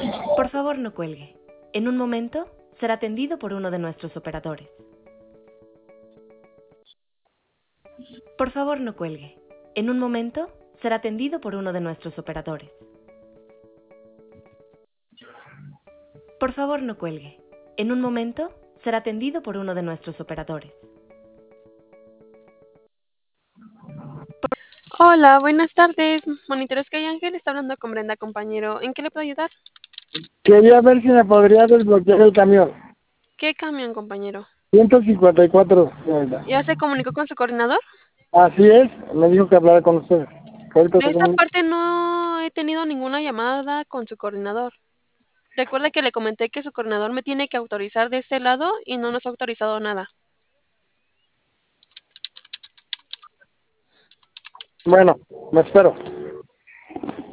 Por favor, no cuelgue. En un momento será atendido por uno de nuestros operadores. Por favor, no cuelgue. En un momento será atendido por uno de nuestros operadores. Por favor, no cuelgue. En un momento será atendido por uno de nuestros operadores. Hola, buenas tardes. Monitores que hay Ángel, está hablando con Brenda, compañero. ¿En qué le puedo ayudar? Quería ver si me podría desbloquear el camión. ¿Qué camión, compañero? 154, señorita. ¿Ya se comunicó con su coordinador? Así es, me dijo que hablara con ustedes. Ahorita De se esa comunica. parte no he tenido ninguna llamada con su coordinador. Recuerda que le comenté que su coordinador me tiene que autorizar de este lado y no nos ha autorizado nada. Bueno, me espero.